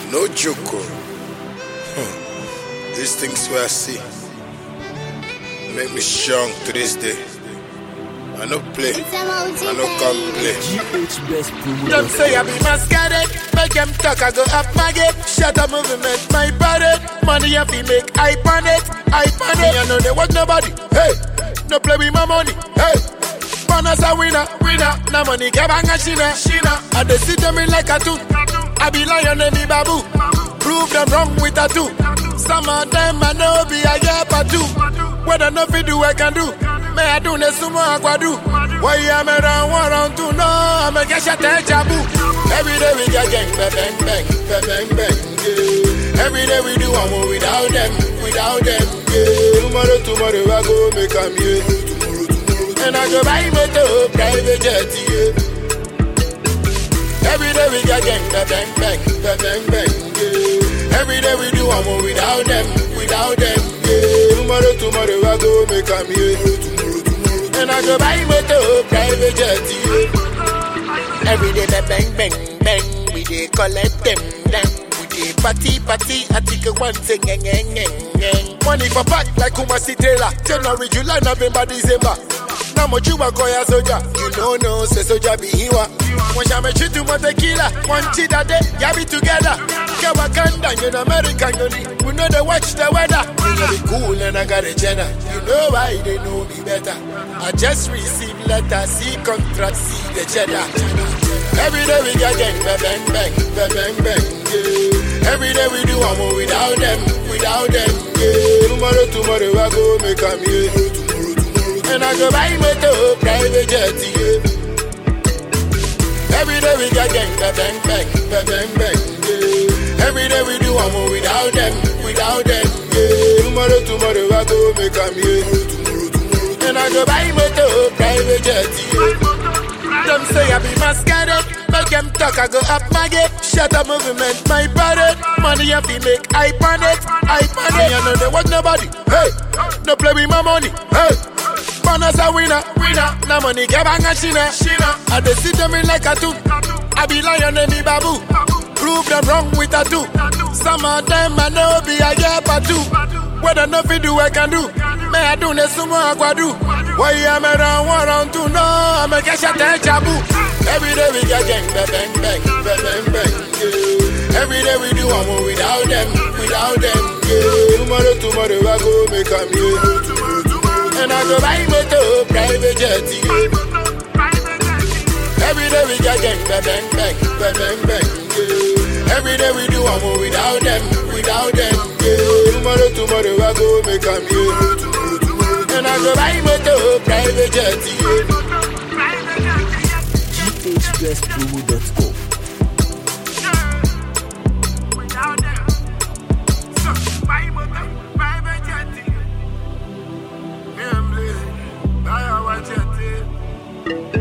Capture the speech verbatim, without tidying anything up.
No joke. Huh. These things where I see make me strong to this day. I no play, I no come play. Them say I be masquerade, make them talk, I go up my game. Shut up movement, my parade. Money I fi make, I pan it, I pan it. I know they want nobody, hey, no play with my money, hey. Bonus a winner, winner, no money, get bang a shina, shina. I dey sit them in like a two, I be lion and me babu. Prove them wrong with a two. Some of them I know be a yap or two. What I know fi do, I can do. Me I do ne sumo akwadu. Why I'm around one round two, no, I'm a cash at jabu. Every day we get gang, bang, bang, bang, bang, bang, yeah. Every day we do one more without them, without them, yeah. Tomorrow, tomorrow I go make a meal. Tomorrow, tomorrow, and I go buy motor, private jet, yeah. Every day we get gang, bang, bang, bang, bang, bang, yeah. Every day we do one more without them, without them, yeah. Tomorrow, tomorrow I go make a meal. And I go buy motor, private jet, yeah. Every day the bang, bang, bang. We dey collect them, them. We dey party, party. I take a one thing, gang, gang, gang. Money for back like Kumasi Taylor. January, July, November, December. Now much you go ya soldier. You know, no, say soldier be hiwa. One shame shoot to my tequila. One cheat a day, ya be together. Get Wakanda, you know American, you know. We know they watch the weather. You know be cool and I got a cheddar. You know why they know me better. I just receive letter, see contract, see the cheddar. Every day we get gang, bang, bang, bang, bang, bang, yeah. Every day we do one more without them, without them, yeah. Tomorrow, tomorrow I go make a meal. And I go buy motor, private jet, yeah. Every day we get gang, bang, bang, bang, bang, bang, yeah. Every day we do one more without them, without them, yeah. Tomorrow, tomorrow I go make a meal. And I go buy motor, private jet, yeah. Them say I be masquerade, make them talk, I go up my game. Shut up movement, my parade. Money I fi make, I pan it, I pan it. I know they want nobody, hey, no play with my money, hey. Bonus a winner, winner, no money, get bang a shina, shina. I dey sit them in like a two, I be lion and me babu. Prove them wrong with a two. Some of them I know be a yap or two. What I know fi do, I can do. Me I do ne sumo akwadu. Why I'm around one round two, no, I'm a cash at jabu. Every day we get gang, bang, bang, bang, bang, bang, bang, yeah. Every day we do one more without them, without them, yeah. Tomorrow, tomorrow I go make a meal. And I go buy motor, private jet, yeah. Every day we get gang, bang, bang, bang, bang, bang, bang, yeah. Every day we do one more without them, without them, yeah. Tomorrow, tomorrow I go make a meal. And I go buy motor, private jet, yeah. G H best promo dot com. Without them, so buy motor, private jet, yeah. Me and Blade, buy our jet, yeah.